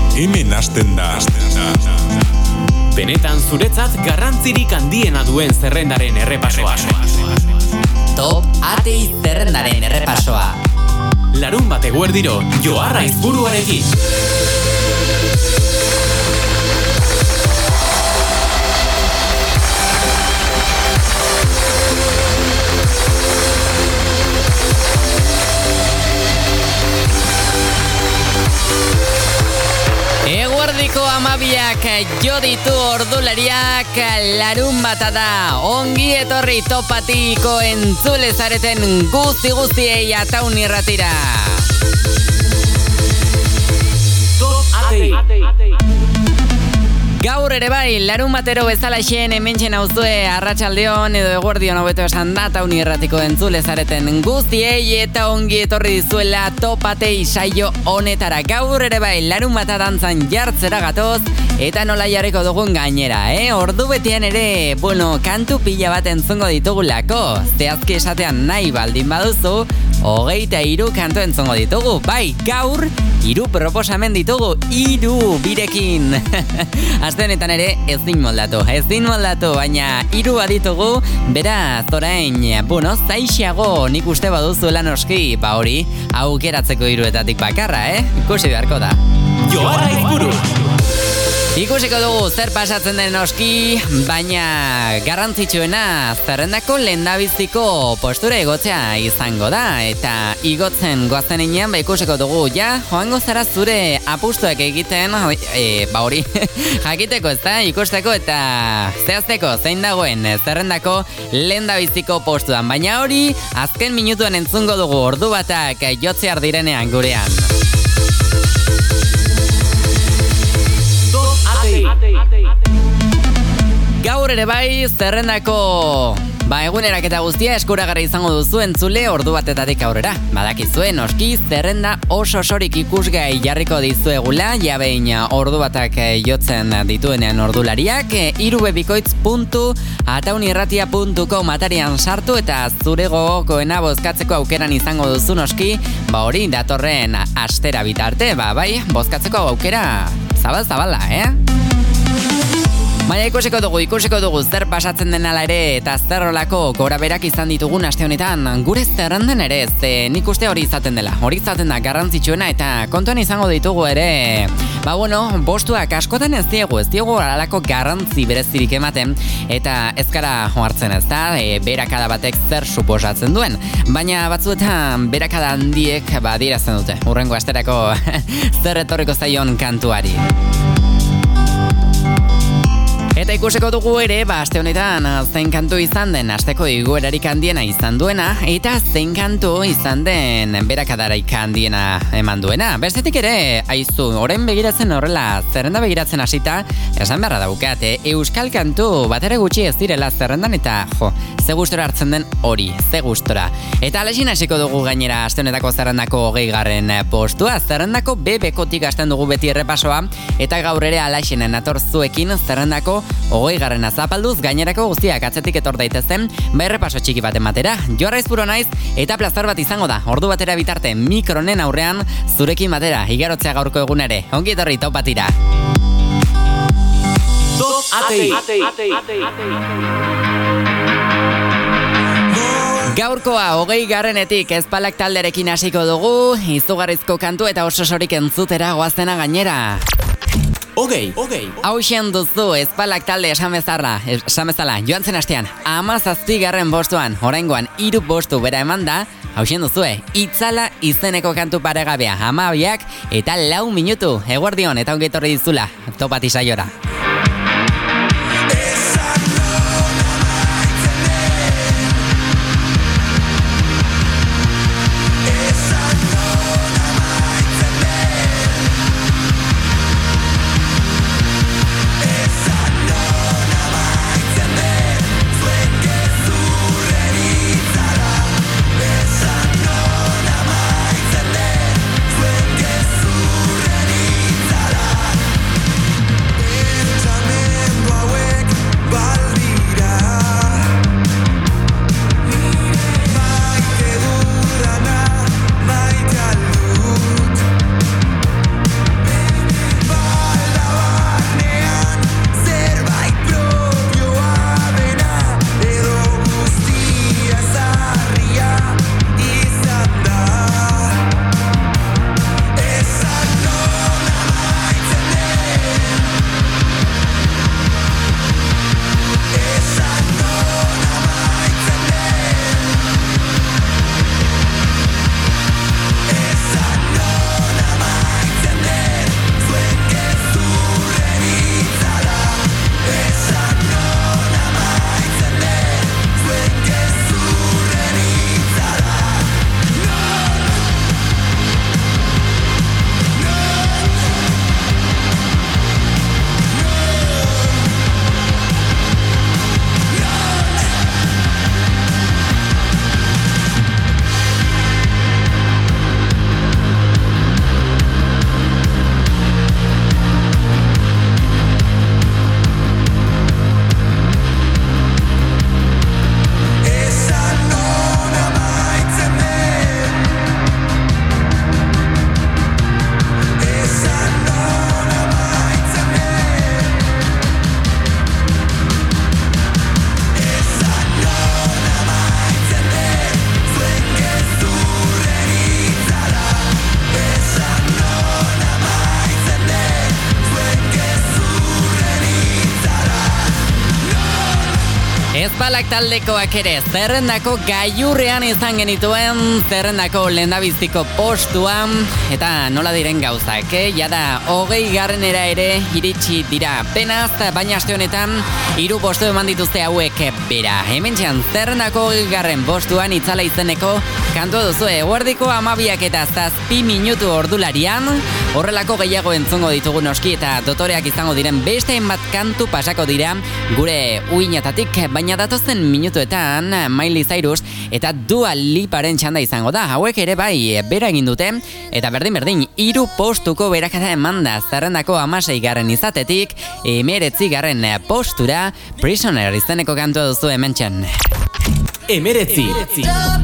hemen hasten da. Benetan zuretzat garrantzirik handiena duen zerrendaren errepasoa. Top Atei zerrendaren errepasoa. Larunbat eguerdiro, Joarra Izburuarekin. Eguerdiko amabiak jo ditu ordulariak, larunbata da. Ongi etorri topatiko entzule zareten guztiei Ataun irratira. Top Atei. Gaur ere bai, larunbatero bezalaxen hementxen auzue arratsaldeon edo eguerdion hobeto esan da Ataun irratiko entzule zareten guztiei eta ongi etorri dizuela Top Atei saio honetara. Gaur ere bai, larunbata dantzan jartzera gatoz eta nola jarriko dugun gainera, Ordu betean ere, kantu pila bat entzungo ditugulako. Zehazki esatean nahi baldin baduzu, 23 kantu entzungo ditugu. Bai, gaur 3 proposamen ditugu, 3 birekin. Aste honetan ere ezin moldatu, baina 3 baditugu, beraz orain, zaixiago nik uste baduzuela noski, hori, aukeratzeko 3etatik bakarra, ikusi beharko da. Joarra Izburu! Ikusiko dugu zer pasatzen den noski, baina garrantzitsuena zerrendako lehendabiziko postura igotzea izango da, eta igotzen goazen inean, ikusiko dugu, joango zara zure apustuak egiten, hori, jakiteko ez da, ikusteko eta zehazteko zein dagoen zerrendako lehendabiziko postuan, baina hori azken minutuan entzungo dugu ordu batak jotzear direnean gurean. Gaur ere bai, zerrendako eguneraketa guztia eskuragarri izango duzu entzule ordu batetatik aurrera. Badakizue, noski, zerrenda oso sorik ikusgai jarriko dizuegula, behin ordu batak jotzen dituenean ordulariak, irubebikoitz.ataunirratia.com atarian sartu eta zure gogokoena bozkatzeko aukeran izango duzu noski, hori datorren astera bitarte, bozkatzeko aukera zabala, Baina ikusiko dugu zer pasatzen den ala ere eta zer olako goraberak izan ditugun aste honetan gure zerrenden ere, nik uste hori izaten dela, hori izaten da garrantzitsuena eta kontuan izango ditugu ere, postuak askotan ez diegu alako garrantzi berezirik ematen eta ez gara hartzen ez da, berakada batek zer suposatzen duen, baina batzuetan berakada handiek adierazten dute, hurrengo asterako zer etorriko zaion kantuari. Eta ikusiko dugu ere, aste honetan zein kantu izan den asteko igoerarik handiena izan duena, eta zein kantu izan den berakadarik handiena eman duena. Bestetik ere, aizu, orain begiratzen horrela, zerrenda begiratzen hasita, esan beharra daukate, euskal kantu batera gutxi ez direla zerrendan, eta ze gustora hartzen den hori, ze gustora. Eta alexin hasiko dugu gainera aste honetako zerrendako 20. postua, zerrendako bekotik hasten dugu beti errepasoa, eta gaur ere alexinen atorzuekin zerrendako 20. zapalduz gainerako guztiak atzetik etor daitezen, errepaso txiki bat ematera. Joarra Izburu naiz eta plazar bat izango da. Ordu batera bitarte mikronen aurrean zurekin batera igarotzea gaurko egun ere. Ongi etorri Top Atira. Top Atei. Gaurkoa 20. ezpalak talderekin hasiko dugu, izugarrizko kantu eta oso sorik entzutera goazena gainera. Hauxen duzu ezpalak talde esan bezala, joan zen astean 17. postuan, oraingoan 3 postu bera eman da, hauxen duzue, Itzala izeneko kantu paregabea, 12 eta 4 minutu, eguerdion eta ongi etorri dizula, Top Atei saiora. Ezbalak taldekoak ere zerrendako gailurrean izan genituen, zerrendako lehendabiziko postuan, eta nola diren gauzak, jada 20garrenera ere iritsi dira penaz, baina aste honetan 3 postu eman dituzte hauek bera. Hementxean zerrendako 20garren postuan itzala izeneko kantua duzu eguerdiko 12 eta 7 minutu ordularian, horrelako gehiago entzungo ditugu noski eta dotoreak izango diren beste hainbat kantu pasako dira gure uinatatik, baina datozen minutuetan Miley Cyrus eta Dua Liparen txanda izango da. Hauek ere bai bera egin dute eta berdin 3 postuko berakada emanda zerrendako 16garren izatetik 19garren postura Prisoner izeneko kantua duzu hementxen. 19.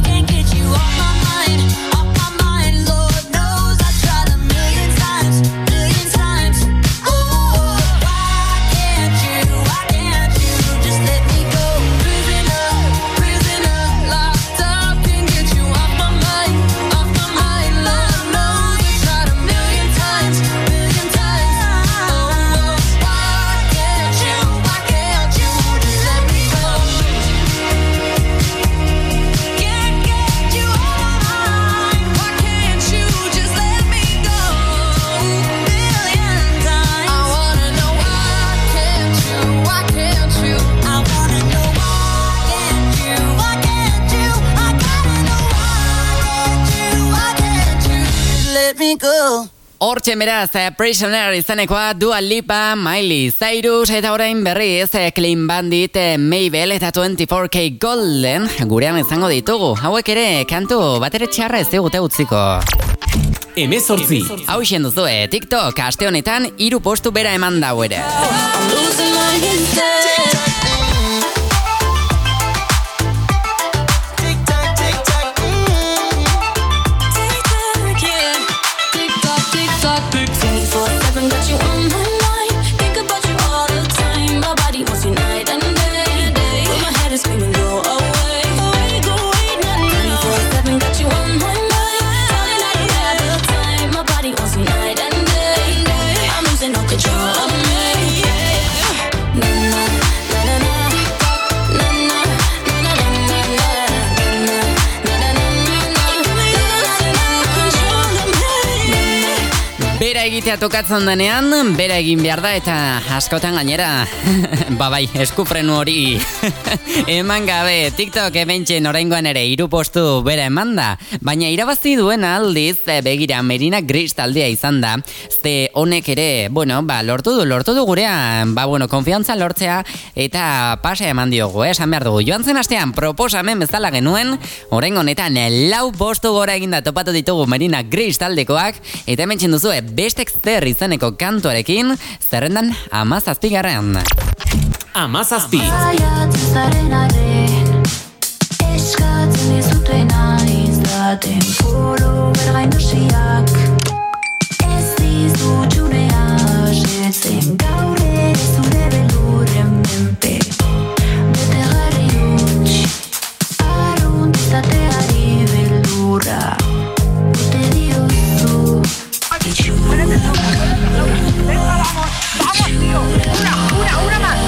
Hortxe beraz, Prisoner izanekoa Dua Lipa, Miley Cyrus eta orain berriz Clean Bandit, Mabel eta 24K Golden gurean izango ditugu. Hauek ere kantu batere txarra ez digute utziko. 18. Hau isen duzu, TikTok aste honetan 3 postu bera eman dau ere. Egitea tokatzen denean, bera egin behar da eta askotan gainera bai, eskufrenu hori eman gabe. TikTok ebentxen oraingoan ere 3 postu bera eman da, baina irabazi duen aldiz begira Merina Gris taldea izan da, ze honek ere lortu du gurean konfiantza lortzea eta pasa eman diogu, esan behar dugu. Joan zen astean proposamen bezala genuen, oraingo honetan 4 postu gora eginda topatu ditugu Merina Gris taldekoak, eta hementxen duzu beste zer izeneko kantuarekin zerrendan 17garren. 17. Eskatzen dizutena izaten poro bergainosiak. Ez dizutxunea asetzen gaur ere zure belurren menpe. Bete garri utx, arruntizateari beldurra. Bete diozu ¡Vamos, tío! ¡Una más!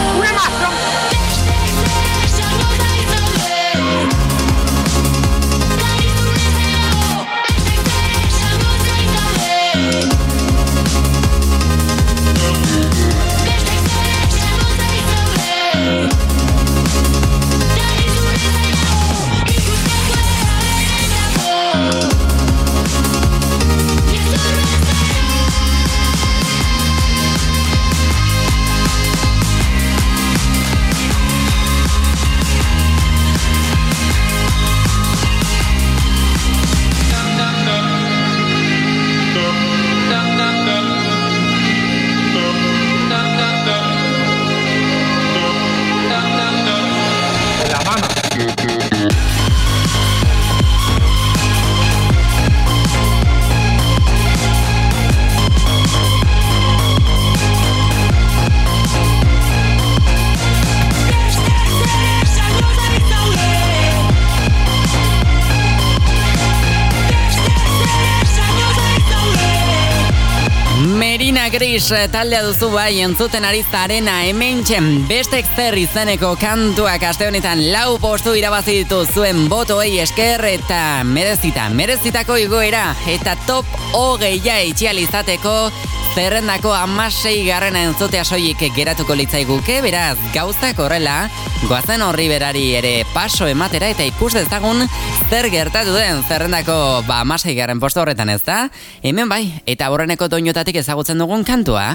Maluma Gris taldea duzu bai entzuten ari zarena hementxen bestek zer izeneko kantuak aste honetan 4 postu irabazi ditu zuen botoei esker eta merezitako igoera eta top 20 itxial izateko zerrendako 16. entzutea soilik geratuko litzaiguke, beraz gauzak horrela goazen horri berari ere paso ematera eta ikus dezagun zer gertatu den zerrendako 16. postu horretan, ez da? Hemen bai, eta horreneko doinotatik ezagutzen dugun kantua.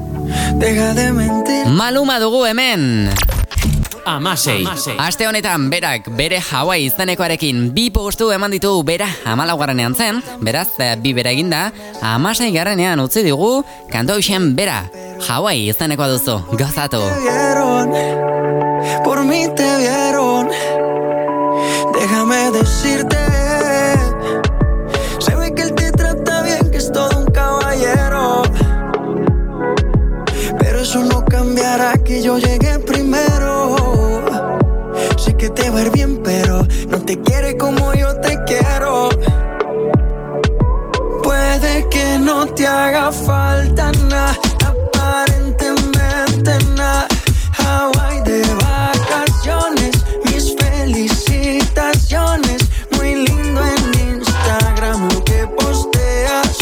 Maluma dugu hemen. Amasei. Aste honetan berak bere Hawaii izenekoarekin 2 postu eman ditu bera 14. zen, beraz 2 bera eginda 16. utzi digu kantu hoxen bera Hawaii izenekoa duzu, gozatu. Por mí te vieron, déjame decirte, se ve que él te trata bien, que es todo un caballero, pero eso no cambiará que yo llegué primero. Sé que te va a ir bien, pero no te quiere como yo te quiero. Puede que no te haga falta nada, aparentemente nada. Hawaii de vacaciones, mis felicitaciones. Muy lindo en Instagram lo que posteas,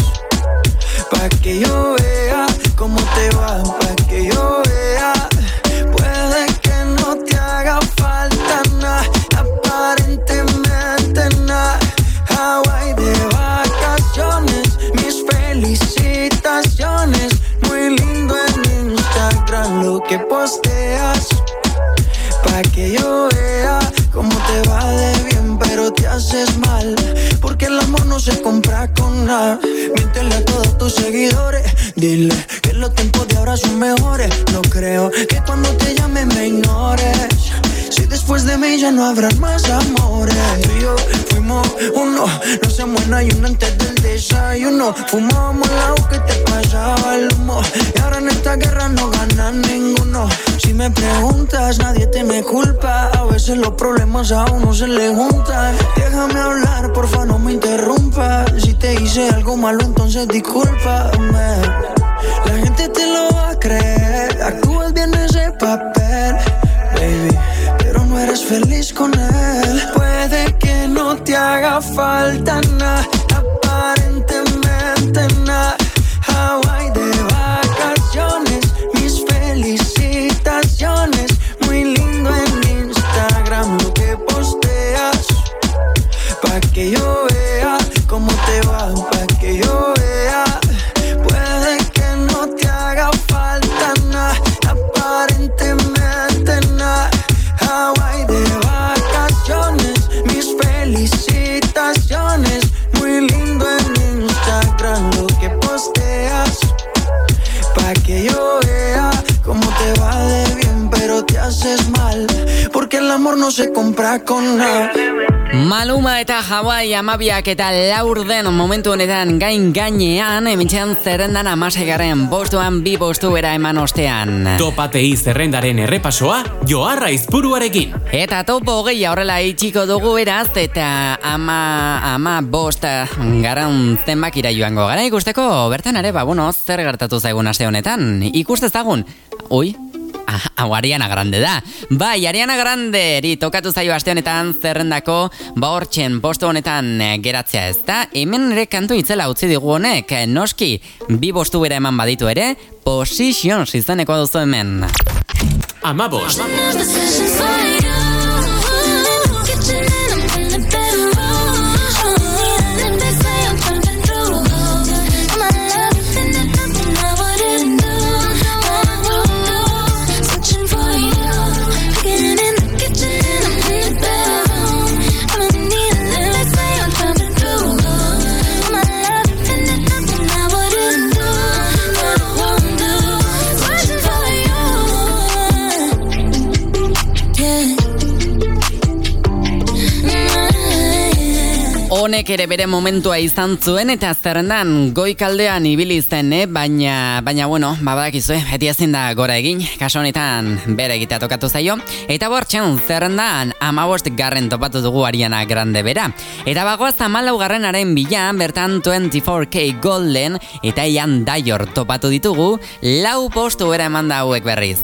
pa' que yo vea cómo te va, pa' que yo vea. Puede que no te haga falta nada, aparentemente nada. Hawaii de vacaciones, mis felicitaciones. Muy lindo en Instagram lo que posteas, pa' que yo vea cómo te va de bien, pero te haces mal, porque el amor no se compra con nada. Miéntele a todos tus seguidores, dile que los tiempos de ahora son mejores. No creo que cuando te llame me ignores, si después de mí ya no habrá más amores. Tú y yo fuimos uno, no se muera y uno antes del desayuno. Fumábamos el agua que te pasaba el humo, y ahora en esta guerra no gana ninguno. Si me preguntas, nadie te me culpa, a veces los problemas a uno se le juntan. Déjame hablar, porfa, no me interrumpas. Si te hice algo malo, entonces discúlpame. La gente te lo va a creer, actúas bien ese papel, baby, pero no eres feliz con él. Puede que no te haga falta nada, aparentemente nada. Hawaii de vacaciones, mis felicitaciones. Muy lindo en Instagram lo que posteas, pa' que yo vea cómo te va, pa' que yo vea. Puede que no te haga falta nada, aparentemente nada. Hawaii de vacaciones, mis felicitaciones. Muy lindo en Instagram lo que posteas, pa' que yo vea cómo te va de bien, pero te haces mal, porque el amor no se compra con nada. Maluma eta Hawaii 12 eta 4 den momentu honetan gainean, hementxean zerrendan 16. postuan 2 postu bera eman ostean. Topatei zerrendaren errepasoa Joarra Izpuruarekin. Eta top 20 horrela itxiko dugu beraz, eta 15 garan zenbakira joango gara ikusteko, bertan ere, zer gertatu zaigun aste honetan. Ikustezagun, Ariana Grande da. Bai, Ariana Granderi tokatu zaio aste honetan zerrendako hortzen postu honetan geratzea, ez da? Hemen ere kantu itzela utzi digu honek, noski 2 postu bera eman baditu ere, Positions izeneko duzu hemen. 15. Yeah. honek ere bere momentua izan zuen eta zerrendan goikaldean ibili zen, baina bueno, badakizue, beti ezin da gora egin, kaso honetan bere egitea tokatu zaio, eta bortxen zerrendan 15 topatu dugu Ariana Grande bera. Eta bagoaz 14 bila, bertan 24K Golden eta Ian Dior topatu ditugu, 4 postu bera eman da hauek berriz.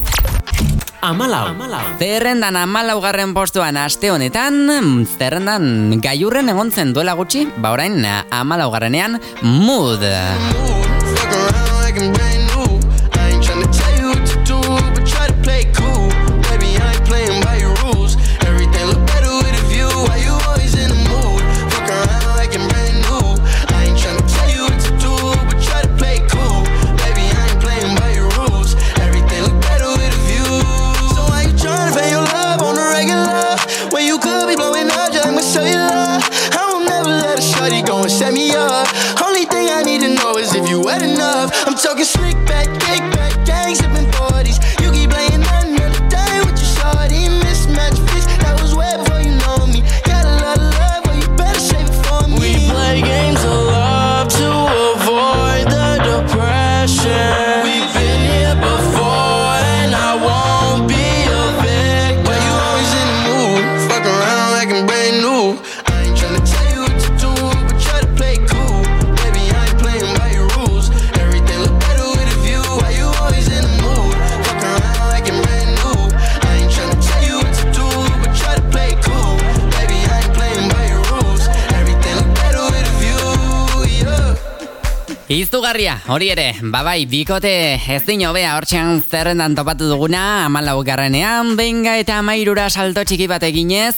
Zerrendan 14 postuan aste honetan, zerrendan gaiurren egon zen duela gutxi, orain 14ean Mood. Set me up. Only thing I need to know is if you wet enough. I'm talking slick back, kick back, gang sipping 40s. You keep playing another day with your shorty. Mismatch fix, that was way before you know me. Got a lot of love, but you better save it for me. We play games of love to avoid the depression. We've been here before, and I won't be a victim. But you always in the mood, fuck around like I'm brand new. I ain't tryna tell you what to do, but try to play cool. Baby, I ain't playing by your rules. Everything look better with a view. Why you always in the mood? Fuck around like I'm brand new. I ain't tryna tell you what to do, but try to play cool. Baby, I ain't playing by your rules. Everything look better with a view, yeah. Izugarria, hori ere, babai, bikote ezin hobea hortxean zerrendan topatu duguna, 14ean, benga eta 13 salto txiki bat eginez.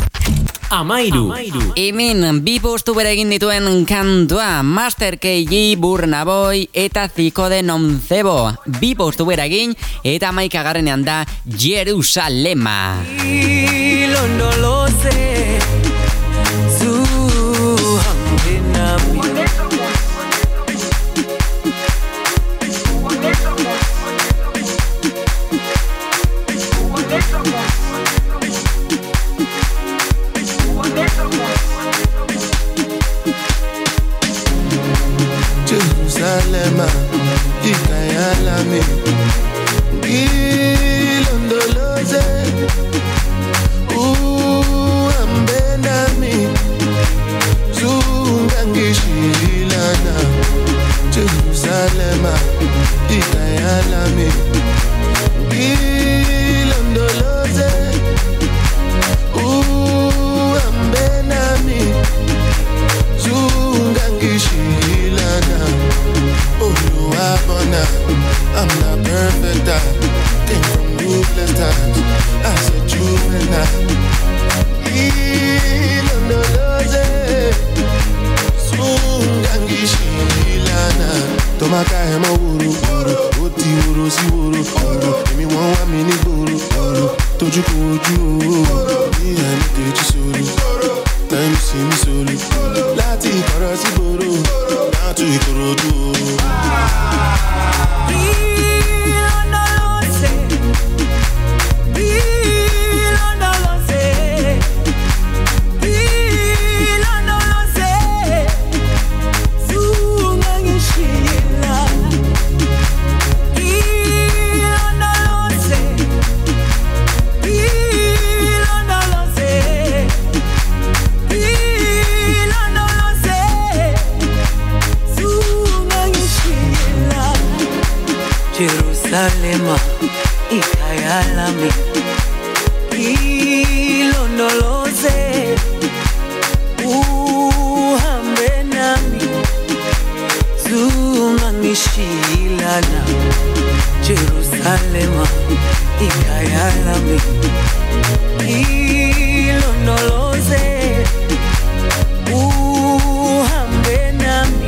13. Hemen, 2 postu bere egin dituen kantua, Master KG, Burna Boy eta Zico de Noncebo. 2 postu bere egin eta 11ean da Jerusalema. No lo sé. Jerusalem, Ikayalami, Ilondoloze, Ambenami, Zungangishilana. Jerusalem, Ikayalami, Ilondoloze, Ambenami, Zungangishilana. I'm not perfect, I came from ruthless times. I said juvenile. Ilondoloze, Zungangishilana. Tomaka hema wuru, oti wuru si wuru. Emi won wa mi ni gboru, toju koju. Ni ani keji solu, time si mi solu. Lati koro si boro, now to Ikorodu. Jerusalema, Ikayalami, Ilondoloze, uhambe nami, zungangishilana. Jerusalema, Ikayalami, Ilondoloze, uhambe nami,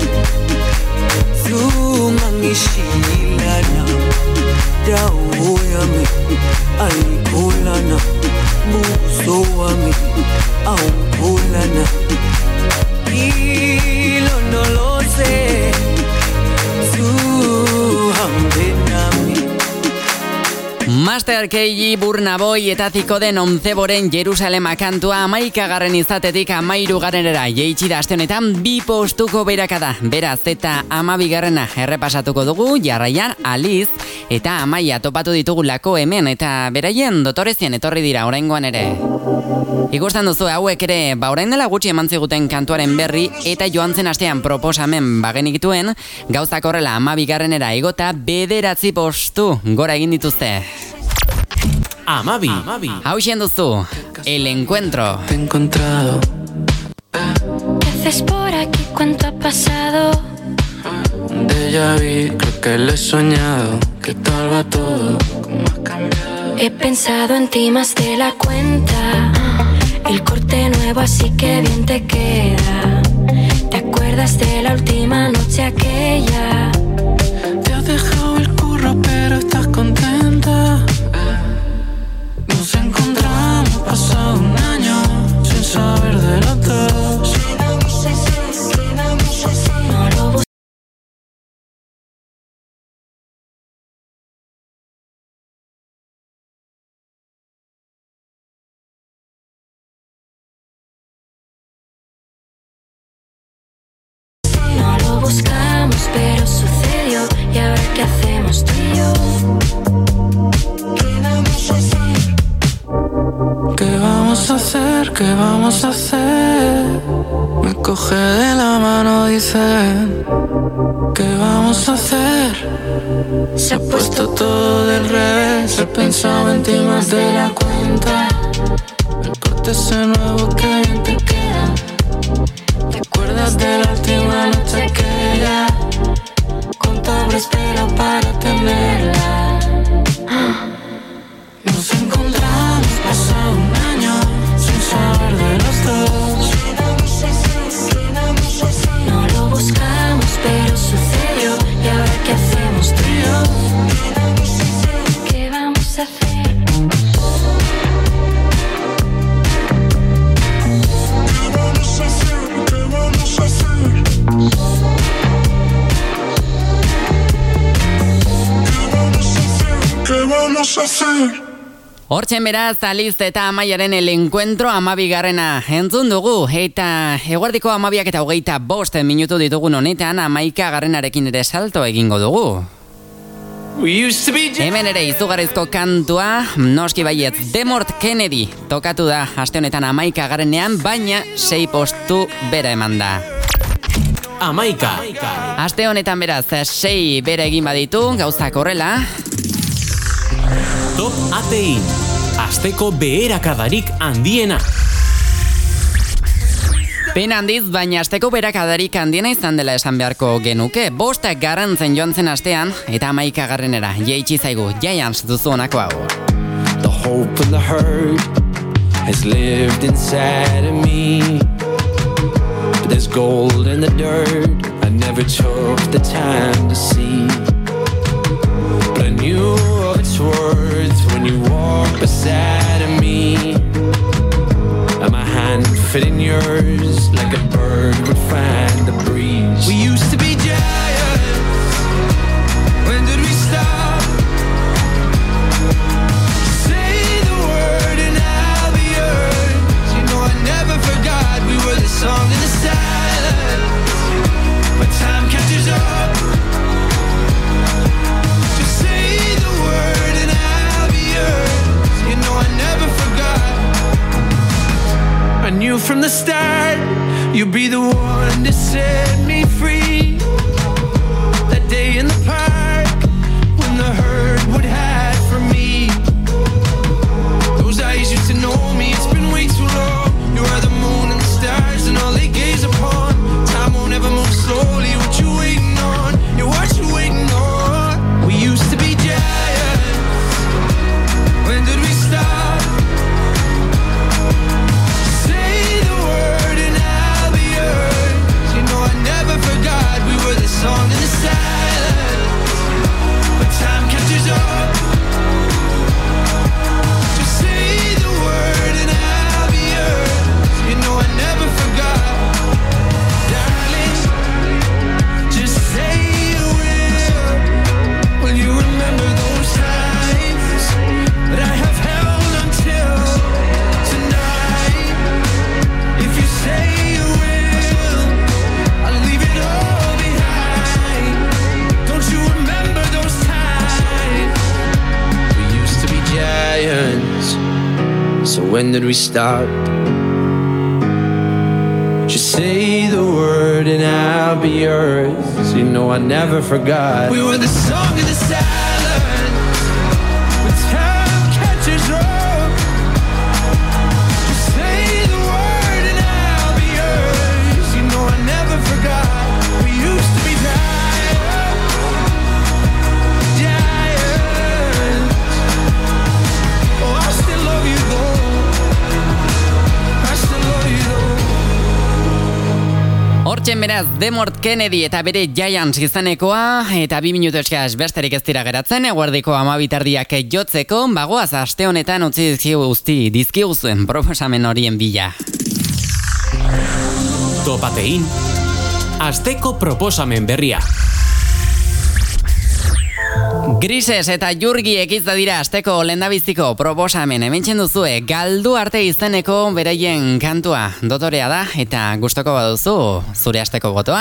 zungangishilana. Dawo yami ayikhulana, buso wami awukhulana. Ilondoloze, zuhambe nami. Master KG, Burna Boy eta Zikoden Onzeboren Jerusalema kantua 11. izatetik 13. jeitsi da aste honetan 2 postuko berakada. Beraz eta 12. errepasatuko dugu, jarraian Aliz eta Amaia topatu ditugulako hemen eta beraien dotorezien etorri dira oraingoan ere. Ikusten duzu hauek ere, orain dela gutxi eman ziguten kantuaren berri eta joan zen astean proposamen bagenituen, gauzak horrela 12. igota 9 postu gora egin dituzte. Amabi. Hau duzu, El Encuentro. Te he encontrado. ¿Qué haces por aquí? ¿Cuánto ha pasado? Un déjà vu, creo que lo he soñado. ¿Qué tal va todo? ¿Cómo has cambiado? He pensado en ti más de la cuenta. El corte nuevo así que bien te queda. ¿Te acuerdas de la última noche aquella? Te has dejado el curro pero estás contenta. Nos encontramos pasado un año sin saber de los dos. No lo busques. No lo buscamos, pero sucedió. ¿Y ahora qué hacemos tú y yo? ¿Qué vamos a hacer? ¿Qué vamos a hacer? Me coge de la mano, dice. ¿Qué vamos a hacer? Se ha puesto todo del revés. He pensado en ti más de la cuenta. El corte ese nuevo que bien te queda. ¿Te acuerdas de la última noche aquella? Cuánto habré esperado para tenerla. Nos encontramos pasado un año sin saber de los dos. No lo buscamos, pero sucedió. ¿Y ahora qué hacemos tú y yo? ¿Qué vamos a hacer? ¿Qué vamos a hacer? Hortzen beraz, Aliz eta Amaiaren El Encuentro 12. entzun dugu, eta eguerdiko 12:25 minutu ditugun honetan 11. ere salto egingo dugu. Hemen ere izugarrizko kantua, noski baietz, Demort Kennedy tokatu da aste honetan 11. baina 6 postu bera eman da. 11. Aste honetan beraz, 6 bera egin baditu, gauzak horrela. Top ATI, asteko beherakadarik handiena. Pena handiz, baina asteko beherakadarik handiena izan dela esan beharko genuke. 5 garantzen joan zen astean, eta 11. jeitsi zaigu, Giants duzu honako hau. The hope and the hurt has lived inside of me. But there's gold in the dirt I never took the time to see. But I knew of its worth when you walked beside of me. And my hand fit in yours like a bird would find the breeze. We used to be giants. When did we stop? Say the word and I'll be yours. You know I never forgot we were the song in the silence. But time catches up. when did we stop? Just say the word and I'll be yours. You know I never forgot. We were the song of the silence when time catches up. Just say the word and I'll be yours. You know I never forgot. We used to be giants. Oh, I still love you though. I still love you though. Hortzen beraz, Demort Kennedy eta bere Giants izanekoa, eta 2 minutu eskaz besterik ez dira geratzen, eguerdiko 12 jotzeko, bagoaz aste honetan utzi dizkiguzuen proposamen horien bila. Topatein, asteko proposamen berria. Grises eta Jurgiek izan dira asteko lehendabiziko proposamen. Hementsen duzue, galdu arte izeneko beraien kantua dotorea da, eta gustoko baduzu zure asteko botoa.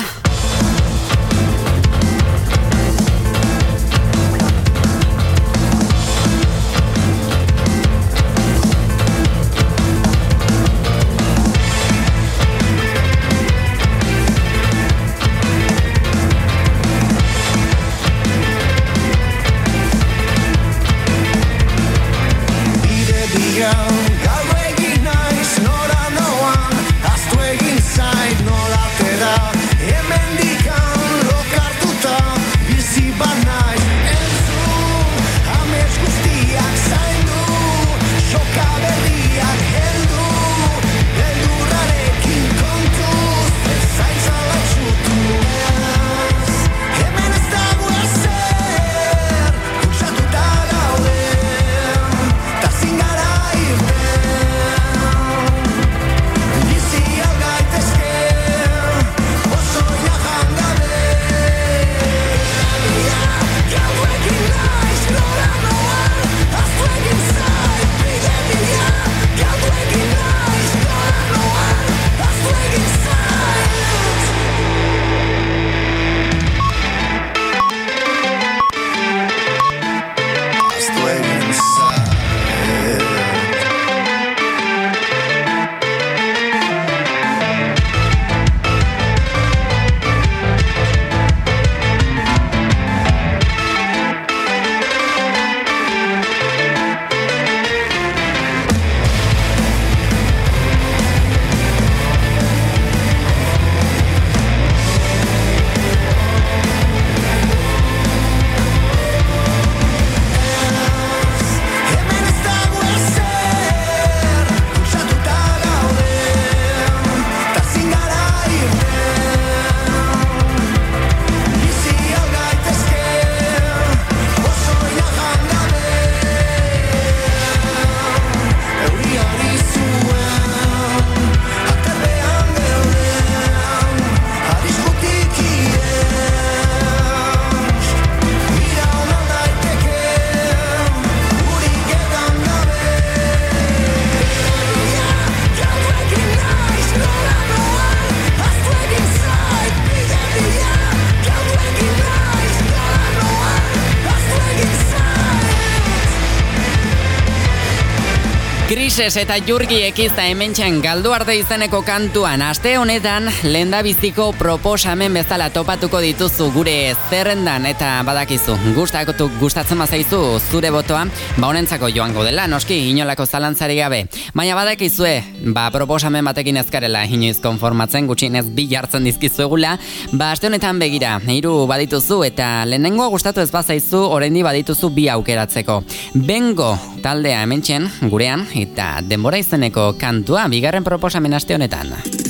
Grises eta Jurgiek izan hementxen galdu arte izeneko kantuan. Aste honetan lehendabiziko proposamen bezala topatuko dituzu gure zerrendan, eta badakizu gustatzen bazaizu zure botoa, honentzako joango dela, noski inolako zalantzari gabe. Baina badakizue, proposamen batekin ezkarela inoiz konformatzen, gutxienez bi jartzen dizkizuegula. Aste honetan begira, 3 badituzu, eta lehenengoa gustatu ez bazaizu, oraindi badituzu 2 aukeratzeko. Bengo taldea hementxen gurean, eta denbora izeneko kantua bigarren proposamen aste honetan.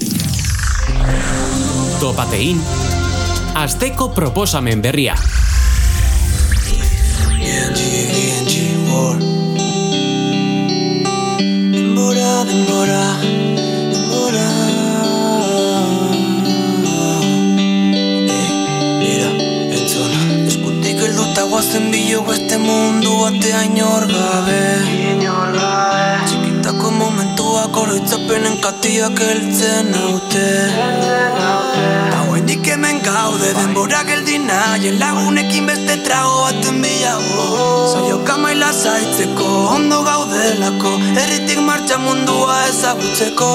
Topatein, asteko proposamen berria. Denbora mira, entzona eskutik helduta guazen bilo beste mundu batea inor gabe txikitako momentuak oroitzapenen katiak heltzen haute hauendik hemen gaude denbora geldi nahien lagunekin beste trago baten bilago saioka maila lasaitzeko, ondo gaudelako, herritik martxa mundua ezagutzeko.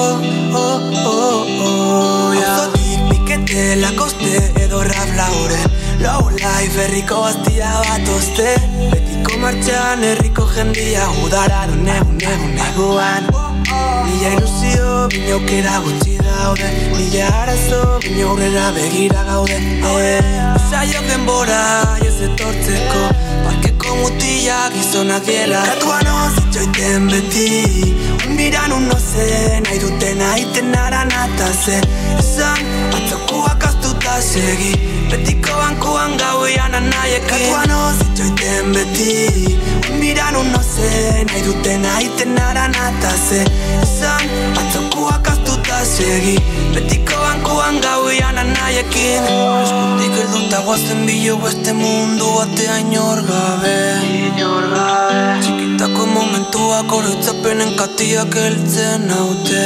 Auzotik piketela koste edo rap laure, low life herriko gaztia bat oste, betiko martxan herriko jendia udara du neguan. Mila ilusio, bine aukera gutxi daude, mila arazo, bine aurrera begira gaude. Usaiok denbora ez etortzeko, parkeko mutilak gizonak diela. Katuan ozitxoiten beti, unbiran unoze, nahi duten aiten aranataze. Esan, atzokuak astuta segi, betiko bankuan gauian anaiekin. Katuan ozitxoiten beti, unbiran unoze, nahi duten aiten aranataze. Esan, atzokuak astuta segi, betiko bankuan gauian anaiekin. Eskutik elduta guazen bilo beste mundu batea inor gabe. Txikitako momentuak oroitzapenen katiak heltzen haute.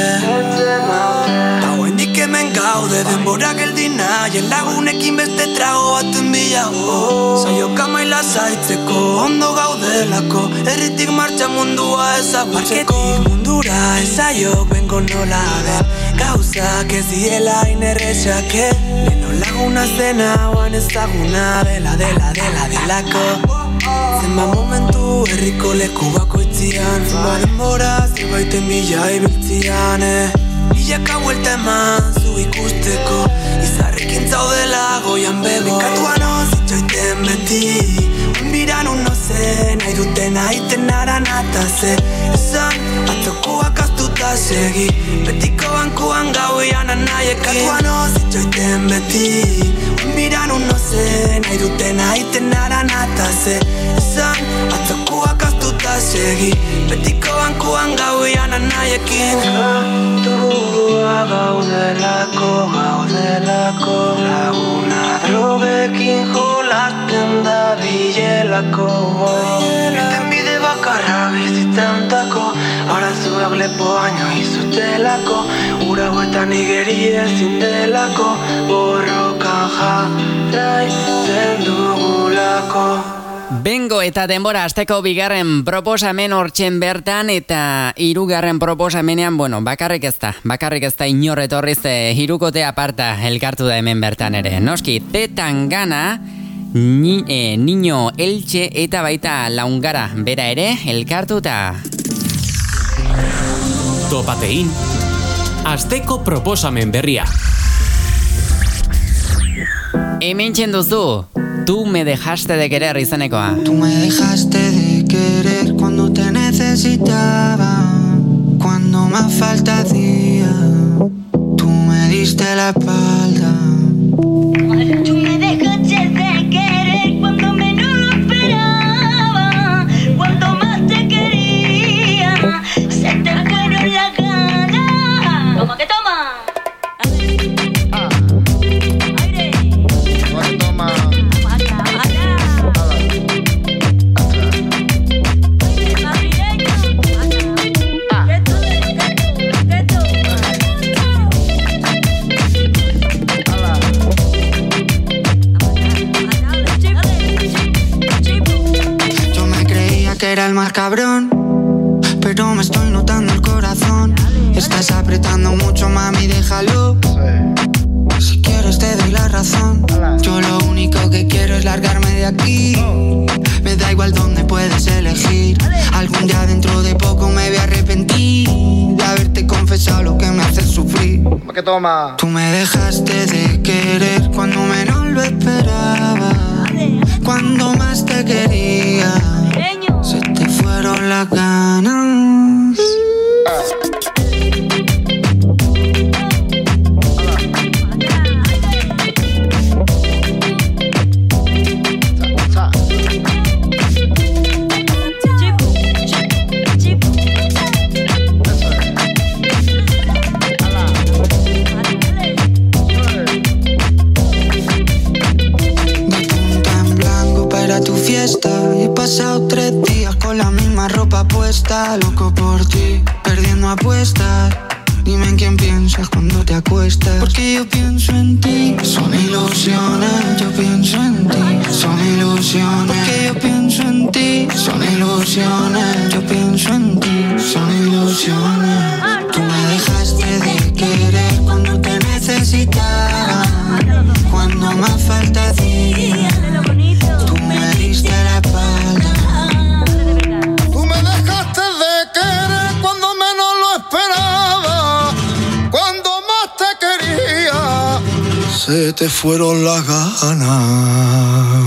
Hauendik hemen gaude denbora geldina, jen lagunekin beste trago baten bila. Saioka maila zaitzeko, ondo gaudelako, herritik martxa mundua ezagutzeko. Parketik mundura ezaiok bengo nola den, gauzak ez diela inerrexake. Leno laguna zena oan ezaguna delako. Zenba momentu herriko leku bakoitzian, zenba denbora zerbaiten bila ibiltzian. Milaka buelta eman zu ikusteko, izarrekin zaudela goian bego. Bekatuan ozitxoiten beti, unbiran unoze, nahi duten aiten aranataze. Esan, atzokuak astuta segi, betiko bankuan gauian anaiekin. Bekatuan ozitxoiten beti, unbiran unoze, nahi duten aiten aranataze. Esan, atzokuak astuta segi, betiko bankuan gauian anaiekin. Burua gaudelako, laguna drogekin jolasten da bilelako. Eten bide bakarra bizitzen dako, arazuak lepo baino izutelako, ura guetan igeri ezin delako, borrokan jarraitzen dugulako. Bengo eta denbora asteko bigarren proposamen hortzen bertan, eta hirugarren proposamenean, bakarrik ez da inor etorriz, hirukote aparta elkartu da hemen bertan ere. Noski, Zetangana, Niño Elche eta baita Laungara bera ere elkartuta. Topatein, asteko proposamen berria. Hemen txenduzu, tú me dejaste de querer izanekoa. Tú me dejaste de querer cuando te necesitaba, cuando más falta hacía, tú me diste la espalda. Tú me dejaste de querer cuando menos lo esperaba, cuando más te quería, se te fueron las ganas. ¿Cómo que toma? Era el más cabrón, pero me estoy notando el corazón. Estás apretando mucho, mami, déjalo. Si quieres te doy la razón. Yo lo único que quiero es largarme de aquí. Me da igual dónde puedes elegir. Algún día dentro de poco me voy a arrepentir de haberte confesado lo que me hace sufrir. ¿Qué toma? Tú me dejaste de querer cuando menos lo esperaba, cuando más te quería, se te fueron las ganas. He pasado 3 días con la misma ropa puesta, loco por ti, perdiendo apuestas. Dime en quién piensas cuando te acuestas, porque yo pienso en ti. Son ilusiones, yo pienso en ti. Son ilusiones, porque yo pienso en ti. Son ilusiones. ilusiones. Yo pienso en ti, son ilusiones. Tú me dejaste de querer cuando te necesitaba, cuando más falta hacía. Tú me diste la espalda. Tú me dejaste de querer cuando menos lo esperaba, cuando más te quería. Se te fueron las ganas.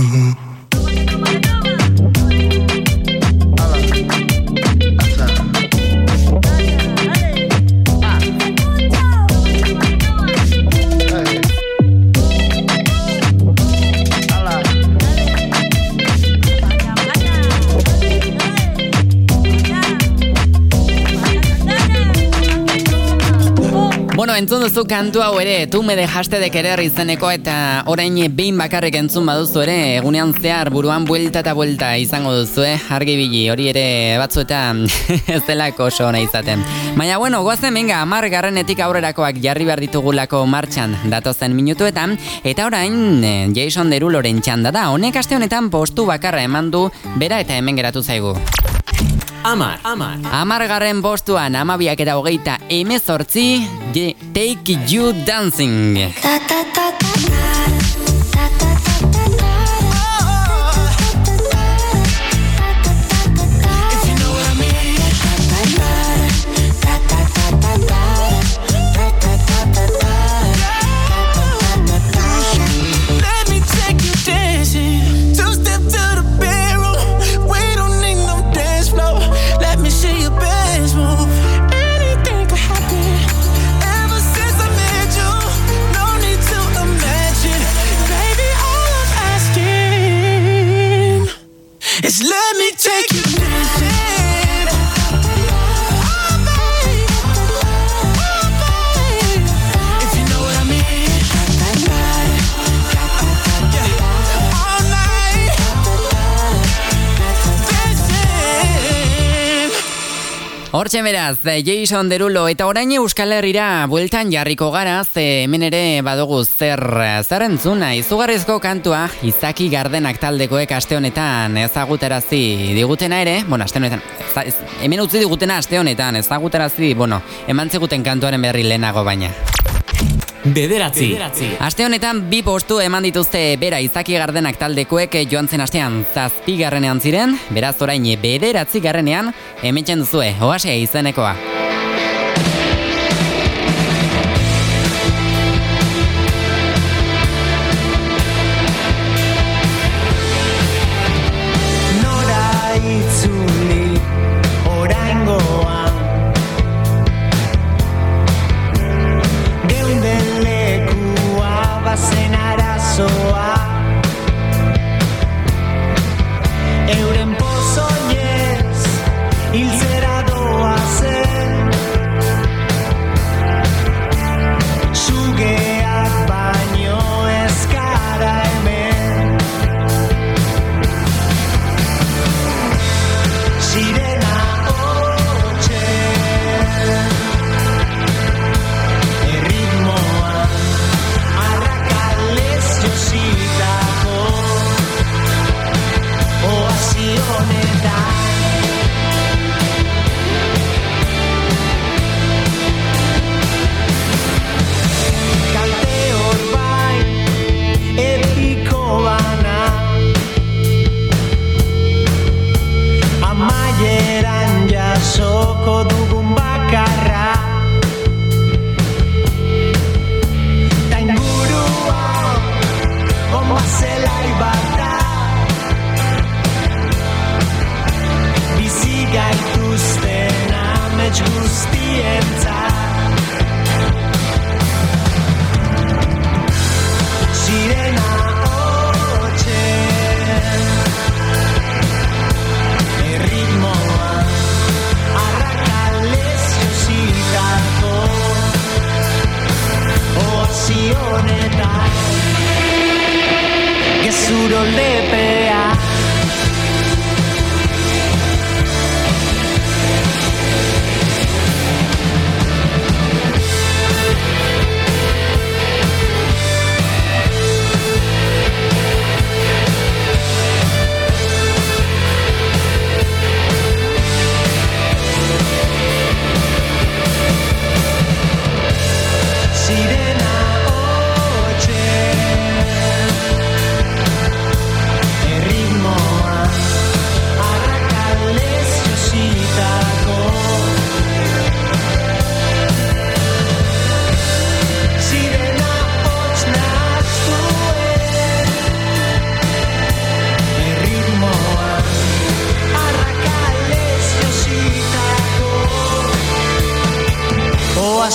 Bueno, entzun duzu kantu hau ere, Tu me dejaste de querer izeneko, eta orain behin bakarrik entzun baduzu ere, egunean zehar buruan buelta eta buelta izango duzu, argi bili, hori ere batzuetan ez delako oso ona izaten. Baina, bueno, goazen menga, 10 aurrerakoak jarri behar ditugulako martxan datozen minutuetan, eta orain Jason Deruloren txanda da, honek aste honetan postu bakarra eman du, bera eta hemen geratu zaigu. 10. postuan 12:28 Take You Dancing. Let me take you dancing. If you know what I mean. All night dancing. Hortxe beraz, Jason Derulo, eta orain Euskal Herrira bueltan jarriko gara, ze hemen ere badugu zer entzuna. Izugarrizko kantua Izaki Gardenak taldekoek aste honetan ezagutarazi digutena ere, aste honetan, hemen utzi digutena aste honetan ezagutarazi, eman ziguten kantuaren berri lehenago baina. 9. Aste honetan 2 postu eman dituzte bera Izaki Gardenak taldekoek joan zen astean 7. ziren, beraz orain 9. hemen duzue, Oasia izenekoa. Nora itzuli oraingoan, geunden lekua bazen arazoa, euren pozoiez hiltzera doazen, sugeak baino ez gara hemen, sirena hotxen, erritmoan arrakalez jositako oasi honetan. Kalte hor bai, epiko bana, amaieran jasoko dugun bakarra, ta ingurua onba zelai bat da, bizi gaituzten amets guztientzat. Sirena hotxen, erritmoan arrakal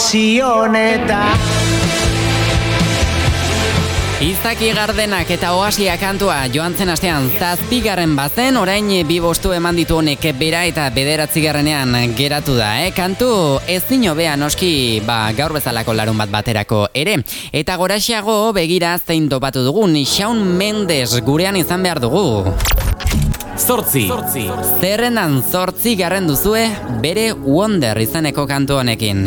pasionetan. Izaki Gardenak eta Oasia kantua joan zen astean 7. bazen, orain 2 postu eman ditu honek bera eta 9. geratu da, Kantu ezin hobea noski, gaur bezalako larun baterako ere. Eta goraxeago begira zein topatu dugun, Shawn Mendes gurean izan behar dugu. 8. Zerrendan 8. duzue bere Wonder izeneko kantu honekin.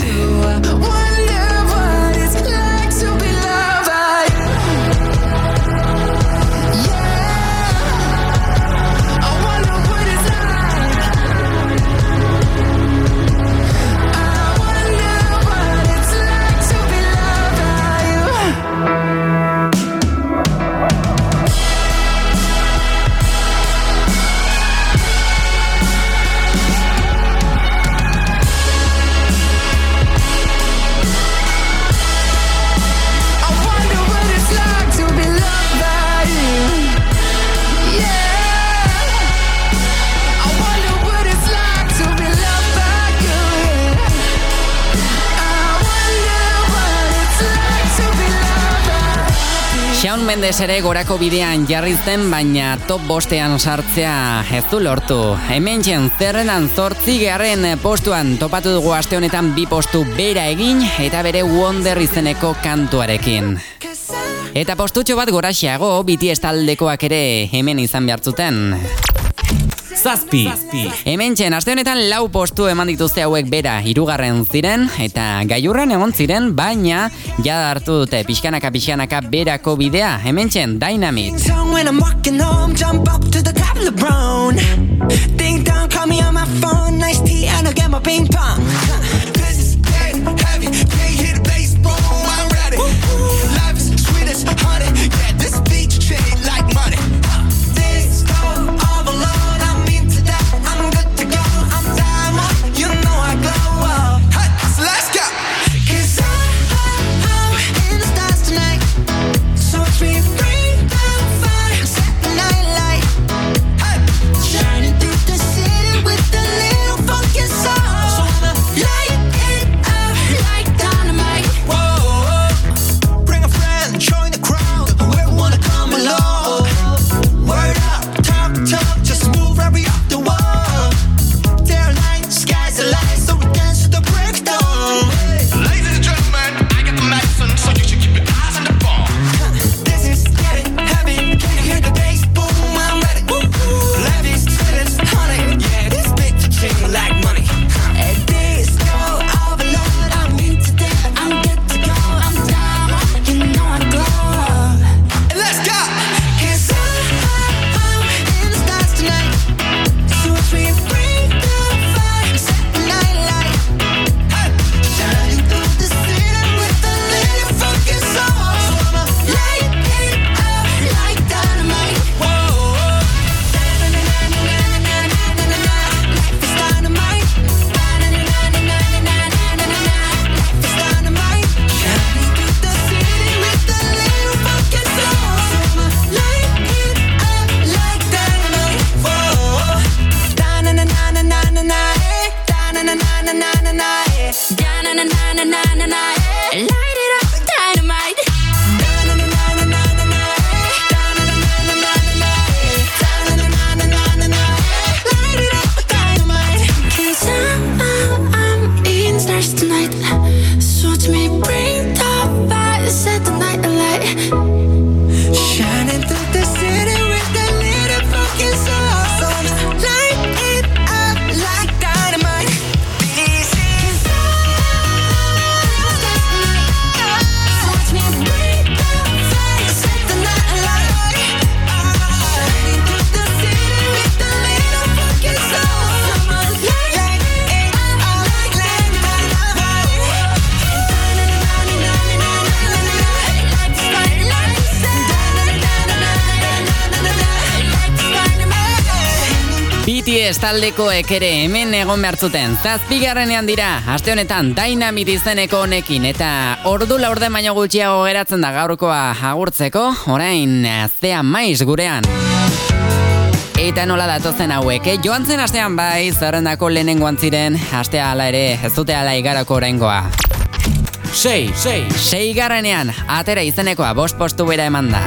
Shawn Mendes ere gorako bidean jarri zen, baina top 5ean sartzea ez du lortu. Hementxen zerrendan 8. postuan topatu dugu aste honetan 2 postu bera egin eta bere Wonder izeneko kantuarekin. Eta postutxo bat goraxeago, BTS taldekoak ere hemen izan behartzuten. 7. Hementxen, aste honetan 4 postu eman dituzte hauek bera 3. ziren, eta gailurran egon ziren, baina jada hartu dute pixkanaka berako bidea. Hementxen, Dynamite. When I'm walking home, jump up to the top of the brown. Ding dong, call me on my phone. Nice tea and I'll get my ping pong. This is getting heavy. Can't hit the bass, boom, I'm ready. Life is sweet as honey. Yeah, this beat treat like money. This go all alone. I'm into that. I'm good to go. I'm diamond. You know I glow up. Hey, so let's go. 'Cause I'm in the stars tonight. So free. BTS taldekoek ere hemen egon behartzuten. 7. dira, aste honetan Dynamite izeneko honekin, eta ordu laurde baino gutxiago geratzen da gaurkoa agurtzeko, orain Zea Maiz gurean. Eta nola datozen hauek, joan zen astean bai, zerrendako lehenengoan ziren, astea hala ere, ez dute hala igarako oraingoa. Seigarrenean, atera izenekoa 5 postu bera eman da.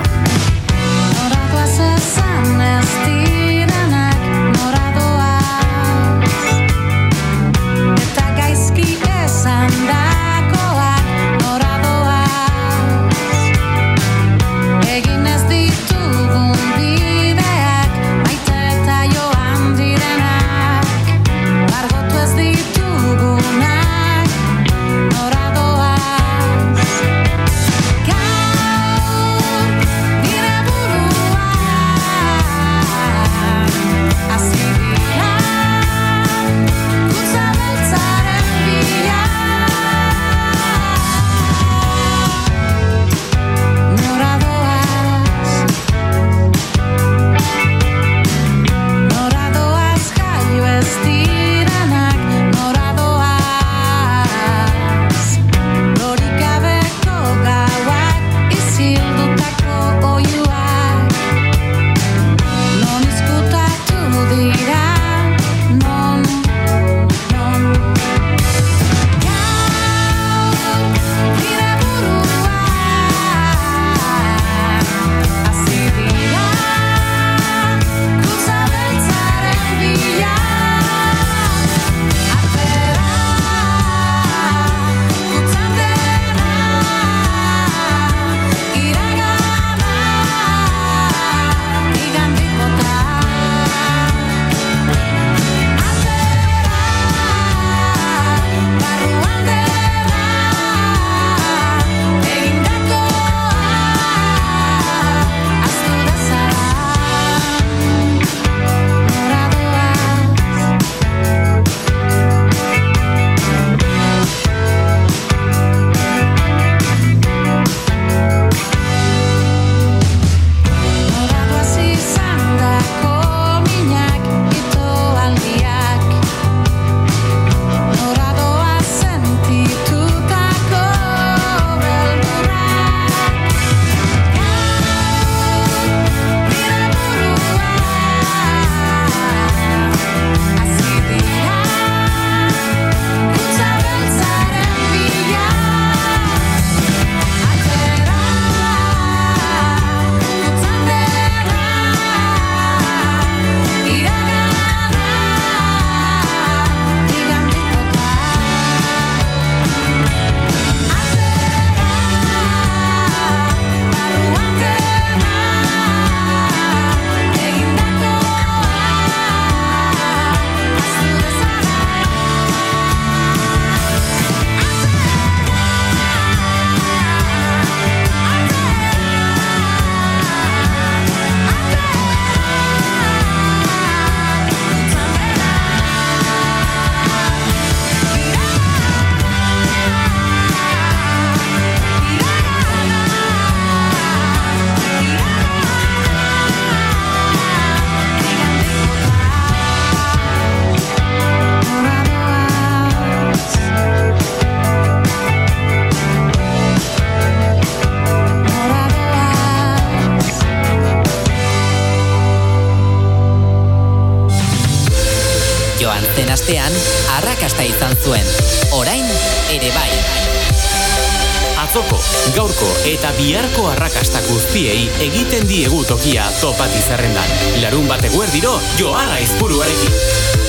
Zen astean, arrakasta izan zuen. Orain, ere bai. Atzoko, gaurko eta biharko arrakasta guztiei egiten diegu tokia topati zerrendan. Larun bat eguerdiro, Joara Aizpuruarekin.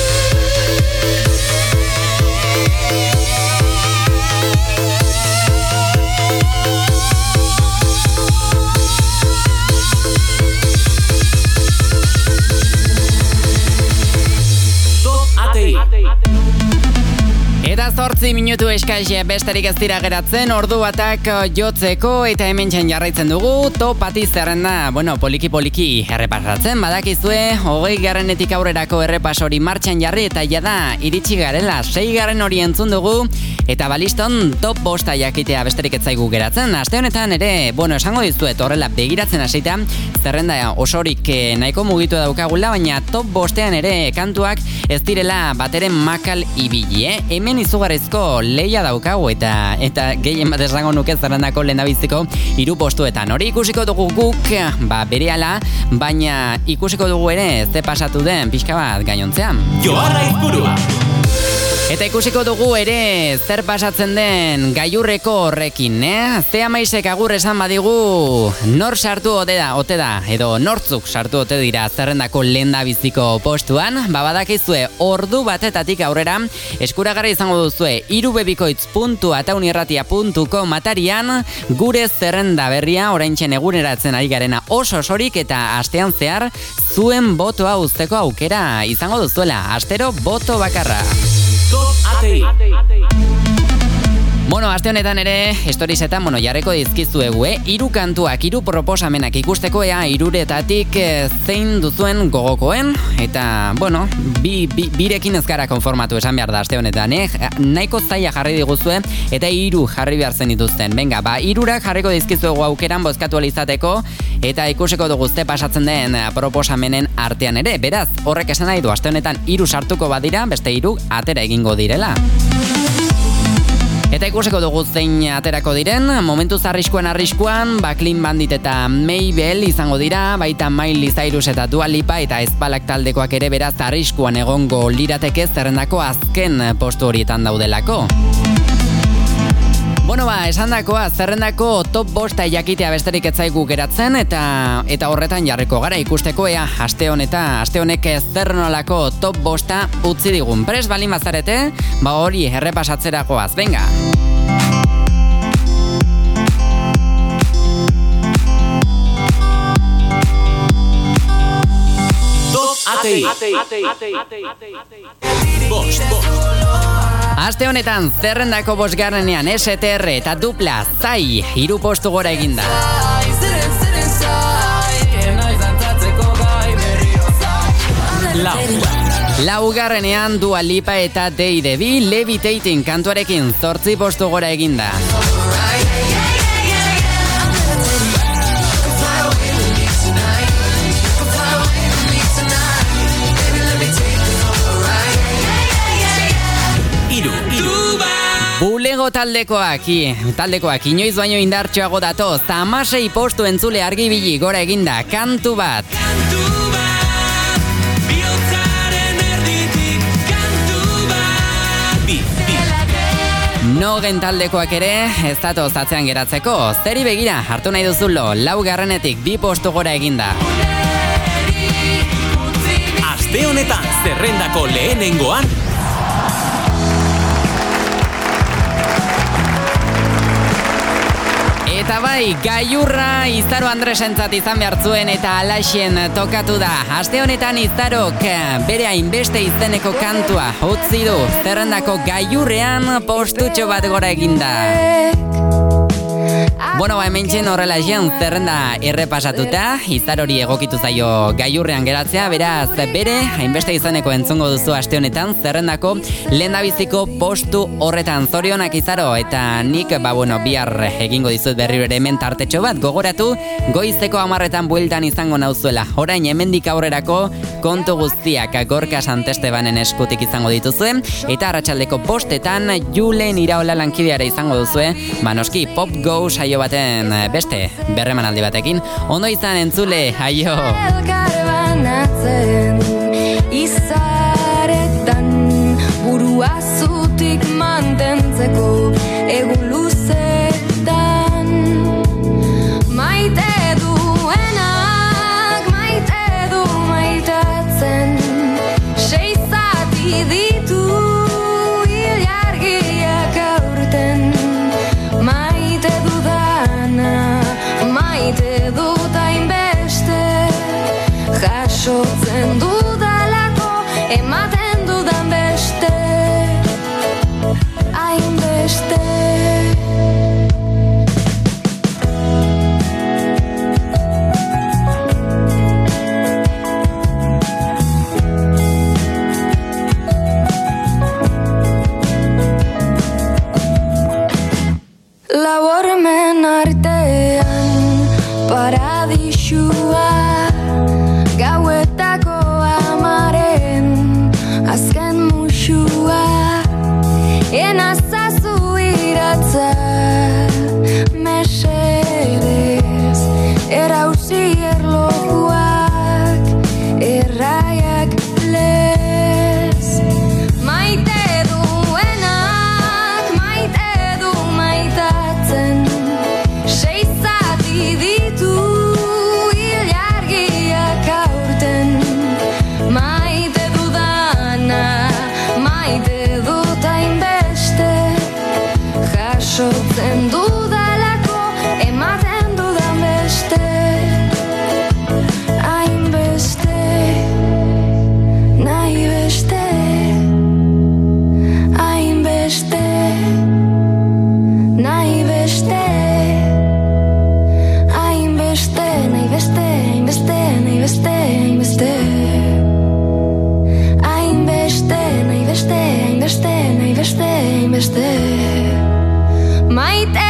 Eta 8 minutu eskaxe besterik ez dira geratzen, ordu batak jotzeko eta hemen txan jarraitzen dugu, topati zerrenda, poliki errepasatzen, badakizue, 20. aurrerako errepasori martxan jarri eta jada iritsi garela, 6. hori entzun dugu, eta baliston top 5 jakitea besterik ez zaigu geratzen. Aste honetan ere, esango dizuet horrela begiratzen hasita, zerrenda osorik nahiko mugitu daukagula, baina top 5ean ere kantuak ez direla bateren makal ibili, Hemen izugarrizko leia daukagu eta gehien bat esango nuke zerrendako lehendabiziko 3 postuetan. Hori ikusiko dugu guk, berehala, baina ikusiko dugu ere ze pasatu den pixka bat gainontzean. Joara Aizpurua! Eta ikusiko dugu ere zer pasatzen den gailurreko horrekin, Ze Amaizek agur esan badigu nor sartu ote da, edo nortzuk sartu ote dira zerrendako lehendabiziko postuan, badakizue ordu batetatik aurrera eskuragarri izango duzue irubebikoitz.ataunirratia.com atarian gure zerrenda berria oraintxe eguneratzen ari garena oso sorik eta astean zehar zuen botoa uzteko aukera izango duzuela, astero boto bakarra. Top ATI. Bueno, aste honetan ere, storiesetan, jarreko dizkizuegu, hiru kantuak, hiru proposamenak ikusteko hiruretatik zein duzuen gogokoen, eta, birekin ez gara konformatu esan behar da aste honetan, nahiko zaila jarri diguzue, eta hiru jarri behar zen dituzten. Venga, hirurak jarriko dizkizuegu aukeran bozkatu alizateko, eta ikusiko dugu ze pasatzen den proposamenen artean ere. Beraz, horrek esan nahi du, aste honetan hiru sartuko badira, beste hiru atera egingo direla. Eta ikusiko dugu zein aterako diren, momentuz arriskuan, Clean Bandit eta Mabel izango dira, baita Miley Cyrus eta Dua Lipa eta Ezpalak taldekoak ere beraz arriskuan egongo lirateke zerrendako azken postu horietan daudelako. Esandakoa, zerrendako top bosta jakitea besterik ez zaigu geratzen eta horretan jarriko gara ikusteko aste honek zer nolako top bosta utzi digun. Prest balin bazarete, hori errepasatzerakoaz, venga! Top ATI. Bost. Aste honetan zerrendako bosgarrenean STR eta Dupla Zai hiru postu gora eginda. Laugarrenean Dua Lipa eta Deidebi Levitating kantuarekin 8 postu gora eginda. Bulego taldekoak inoiz baino indartxoago datoz, 16 postu entzule argibili gora eginda, kantu bat. Nogen taldekoak ere ez datoz atzean geratzeko, zeri begira hartu nahi duzulo, 4etik 2 postu gora eginda. Aste honetan zerrendako lehenengoan Eta gailurra Izaro Andresentzat izan behar zuen eta alaxen tokatu da. Aste honetan Izarok bere hainbeste izeneko kantua utzi du. Zerrendako gailurrean postutxo bat gora eginda. Hementxen horrela zerrenda errepasatuta, Izarori egokitu zaio gailurrean geratzea, beraz bere hainbeste izaneko entzungo duzu aste honetan zerrendako lehendabiziko postu horretan. Zorionak Izaro, eta nik bihar egingo dizut berriro ere hemen tartetxo bat, gogoratu goizeko 10 bueltan izango nauzuela. Orain hemendik aurrerako kontu guztiak Gorka Santestebanen eskutik izango dituzue, eta arratsaldeko 5 Julen Iraola lankideara izango duzue, noski Pop Go saio baten beste berremanaldi batekin. Ondo izan entzule, aio! Elkarbanatzen izaretan burua zutik mantentzeko egun luzetan maite duenak maite du maitatzen 6 zati ditu ilargiak aurten maite dudana maite dut hainbeste jasotzen dudalako ematen dudan beste hainbeste. Labormen artean paradisua gauetako beste, nahi beste, hainbeste. Maite